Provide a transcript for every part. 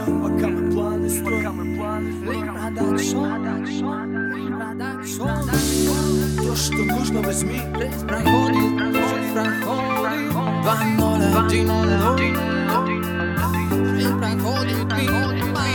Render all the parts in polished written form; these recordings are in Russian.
строим, пока мы планы строим. То, что нужно, возьми. Жизнь проходит 2:01. Жизнь проходит мимо.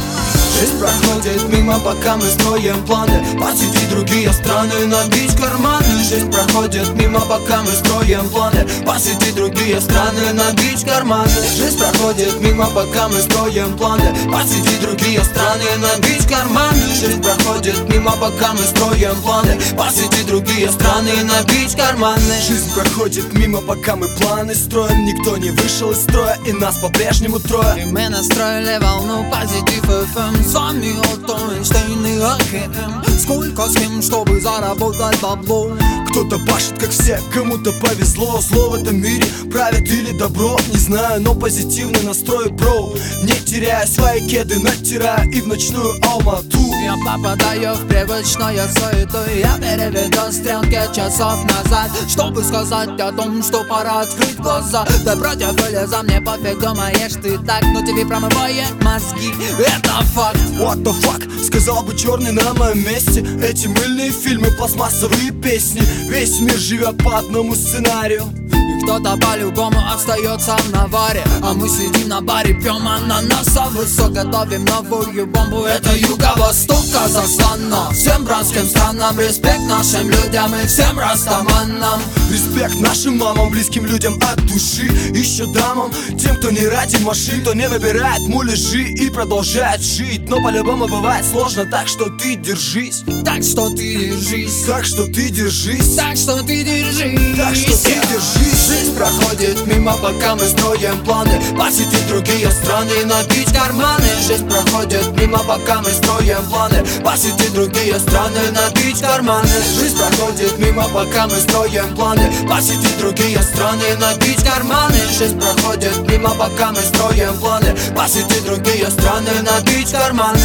Жизнь проходит мимо, пока мы строим планы. Посетить другие страны, набить карманы. Жизнь проходит мимо, пока мы строим планы. Посетить другие страны, набить карманы. Жизнь проходит мимо, пока мы строим планы. Посетить другие страны, набить карманы. Жизнь проходит мимо, пока мы строим планы. Посетить другие страны, набить карманы. Жизнь проходит мимо, пока мы планы строим. Никто не вышел из строя, и нас по-прежнему трое. И мы настроили волну позитив FM. С вами Отто, Эйнштейн и АКМ. Сколько схем, чтобы заработать бабло? Кто-то пашет, как все, кому-то повезло. Зло в этом мире правит или добро, не знаю, но позитивный настрой, бро. Не теряя свои кеды, натирая и в ночную Алмату. Я попадаю в привычное суету. Я переведу стрелки часов назад, чтобы сказать о том, что пора открыть глаза. Ты против или за, мне пофиг, думаешь ты так, но тебе промывает мозги, это факт. What the fuck, сказал бы черный на моем месте. Эти мыльные фильмы, пластмассовые песни. Весь мир живет по одному сценарию. И кто-то по-любому остается в наваре, а мы сидим на баре, пьем ананасовый сок, готовим новую бомбу. Это юго-восток Казахстана. Всем братским странам респект нашим людям и всем растаманам. Респект нашим мамам, близким людям от души. Еще дамам, тем, кто не ради машин, кто не выбирает муляжи и продолжает жить. Но по-любому бывает сложно, так что ты держись. Так что ты держись. Так что ты держись. Так что ты держись. Так что ты держись. Жизнь проходит мимо, пока мы строим планы. Посетить другие страны, набить карманы. Жизнь проходит мимо, пока мы строим планы. Посетить другие страны, набить карманы. Жизнь проходит мимо, пока мы строим планы. Посетить другие страны, набить карманы. Жизнь проходит мимо, пока мы строим планы. Посетить другие страны, набить карманы.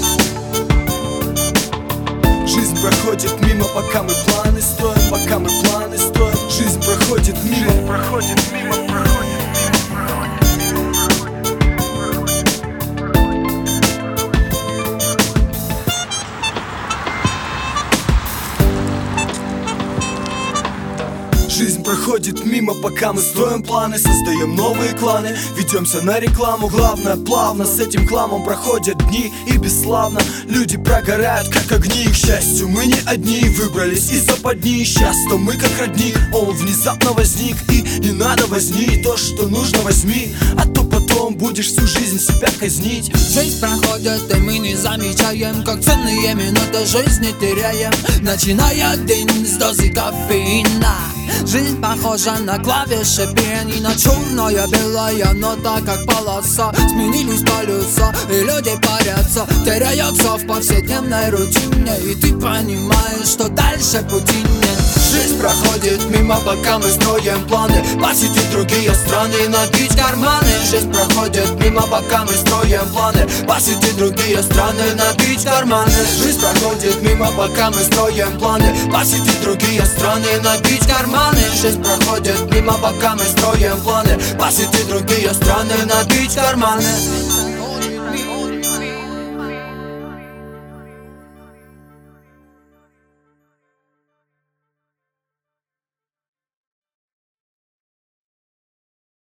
Жизнь проходит мимо, пока мы планы строим. Пока мы планы строим. Жизнь проходит мимо. Проходит мимо, проходит мимо. Жизнь проходит мимо, пока мы строим планы. Создаем новые кланы, ведемся на рекламу. Главное, плавно с этим хламом проходят дни. И бесславно люди прогорают, как огни. К счастью, мы не одни, выбрались из западни. Часто мы как родник, он внезапно возник. И не надо возни, то, что нужно, возьми. А то потом будешь всю жизнь себя казнить. Жизнь проходит, и мы не замечаем, как ценные минуты жизни теряем. Начиная день с дозы кофеина. Жизнь похожа на клавиши пианино. Черная, белая нота, как полоса. Сменились полюса, и люди парятся, теряются в повседневной рутине. И ты понимаешь, что дальше пути нет. Жизнь проходит мимо, пока мы строим планы. Посетить другие страны, набить карманы. Жизнь проходит мимо, пока мы строим планы. Посетить другие страны, набить карманы. Жизнь проходит мимо, пока мы строим планы. Посетить другие страны, набить карманы. Жизнь проходит мимо, пока мы строим планы. Посетить другие страны, набить карманы.